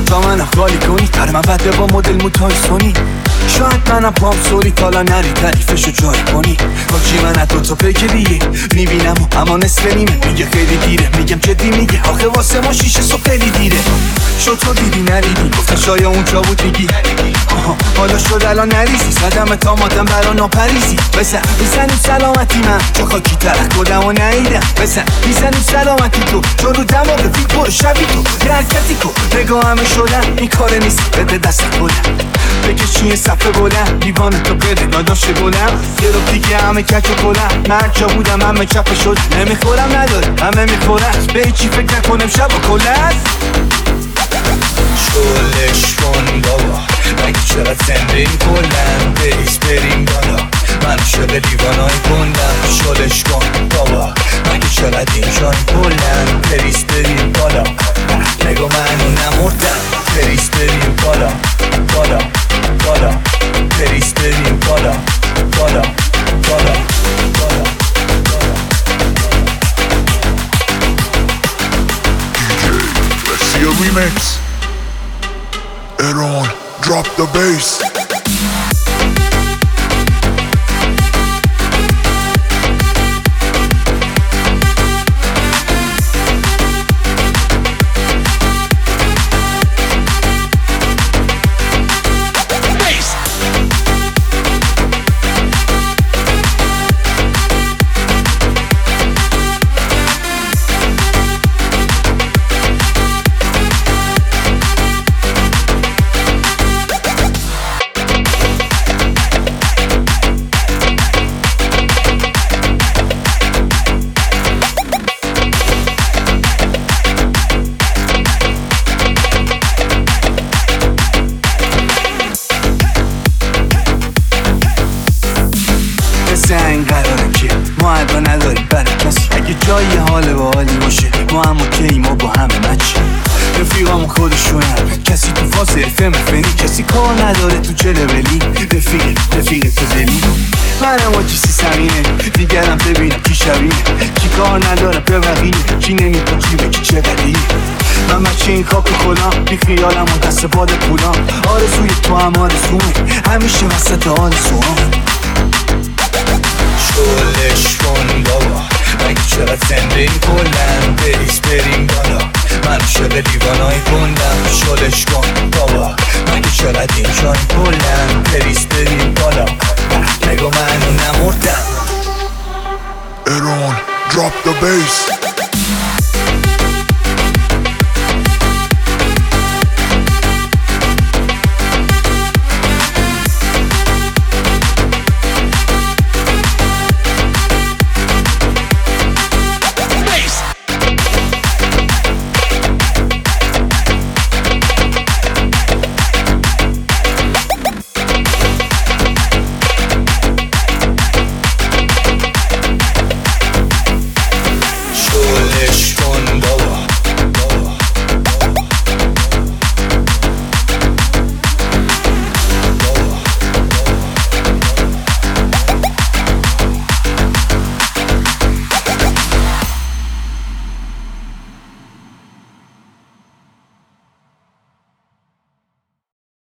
تا منو خالی کنی در من بده با مدل موتای سونی شاید منم پام سوری تالا نری تعریفشو جای کنی حاجی من از دوتا پیک دیگه میبینم اما نصف نیمه میگه خیلی دیره میگم جدی میگه آخه واسه ما شیشه صبح خیلی دیره شد تو دیدی نریدی گفتم شاید اونجا بود میگی حالا شد الان نریزی زدم تا مادم برا ناپریزی بسن میزنیم سلامتی من چو خاکی ترک کدم و نهیدم بسن میزنیم سلامتی تو چون رو دماغ فیک برو شبی تو یه حرکتی کن نگاه همه شدن این کار نیست بده دست خودم بکش چیه صفحه بلند دیوانه تو بده داداش گلم یه رو دیگه همه کچ و کلم من جا بودم همه چپه شد نمیخورم نداره همه میخورن به هیچی فکر نکنم شب و کلن شلش کن بابا مگه چقدر زنده کلن بریز بریم بالا من شده دیوانای کندم شلش کن بابا مگه چقدر اینجا کلن بریز بریم بالا نگو منو نمردم بریز بریم بالا بالا بالا بریز بریم بالا بالا بالا بالا DJ, let's see a remix. Aaron, drop the bass. سنگ قراره که ما عدا نداریم برای کسی اگه جایی حال با حالی باشه ما هم اوکی ما با همه مچی رفیقامو خودشونم کسی تو فاز افم فنی کسی کار نداره تو چه لولی رفیق تو دلی منم آجی سی سمینه دیگرم ببینم کی شبیه کی کار نداره به بقیه کی نمیپاچی به کی چه قدیه من بچه این کاکو خودم بی خیالم و دست باد پولام آرزوی تو هم آرزومه همیشه وسط آرزوام شلش کن بابا مگه چقدر زنده کلن بریز بریم بالا من شده دیوانای کندم شلش کن بابا مگه چقدر اینجا کلن بریز بریم بالا نگو منو نمردم Aaron, drop the bass.